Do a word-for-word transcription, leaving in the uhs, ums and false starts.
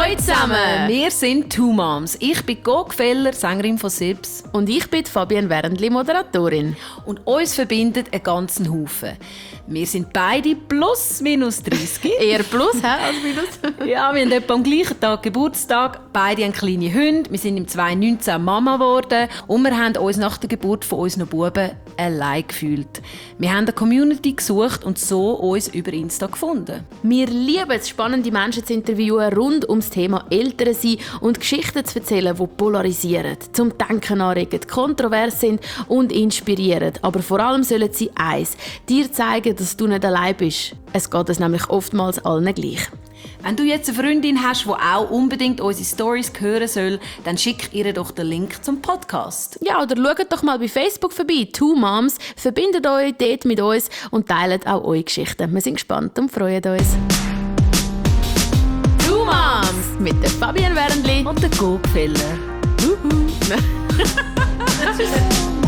Hallo zusammen! Wir sind Two Moms. Ich bin Go Gfeller, Sängerin von Sips. Und ich bin Fabienne Wernli, Moderatorin. Und uns verbindet einen ganzen Haufen. Wir sind beide plus minus dreißig. Eher plus he, als minus. Ja, wir haben etwa am gleichen Tag Geburtstag. Beide haben kleine Hunde. Wir sind im zwanzig neunzehn Mama geworden. Und wir haben uns nach der Geburt von unseren Buben allein gefühlt. Wir haben eine Community gesucht und so uns über Insta gefunden. Wir lieben es, spannende Menschen zu interviewen rund ums Thema Eltern sein und Geschichten zu erzählen, die polarisieren, zum Denken anregen, kontrovers sind und inspirieren. Aber vor allem sollen sie eins: dir zeigen, dass du nicht allein bist. Es geht uns nämlich oftmals allen gleich. Wenn du jetzt eine Freundin hast, die auch unbedingt unsere Storys hören soll, dann schick ihr doch den Link zum Podcast. Ja, oder schaut doch mal bei Facebook vorbei. Two Moms. Verbindet euch dort mit uns und teilt auch eure Geschichten. Wir sind gespannt und freuen uns. Two Moms mit der Fabienne Wernli und der Go Gfeller. Tschüss.